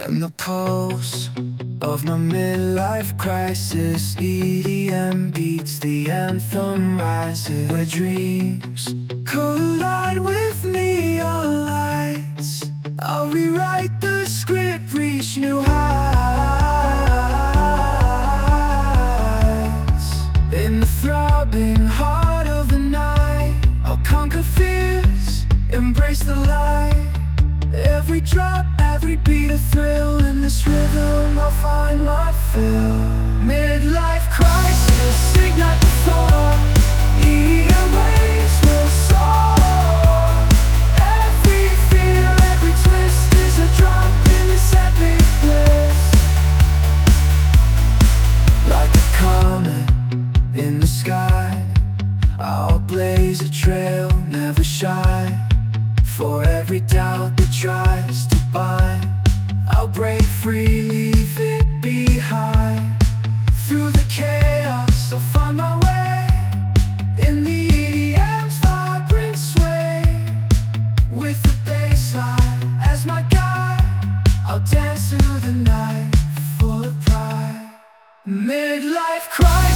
And the pulse of my midlife crisis, EDM beats the anthem rises, where dreams collide with neon lights. I'll rewrite the script, reach new heights. In the throbbing heart of the night, I'll conquer fears, embrace the light. Every drop, every beat a thrill. In this rhythm I'll find my fill. Midlife crisis, ignite the thought. EDM waves will soar. Every fear, every twist is a drop in this epic bliss. Like a comet in the sky, I'll blaze a trail, never shy. For every doubt that tries to bind, I'll break free, leave it behind. Through the chaos, I'll find my way. In the EDM's vibrant sway. With the bassline as my guide, I'll dance through the night full of pride. Midlife crisis.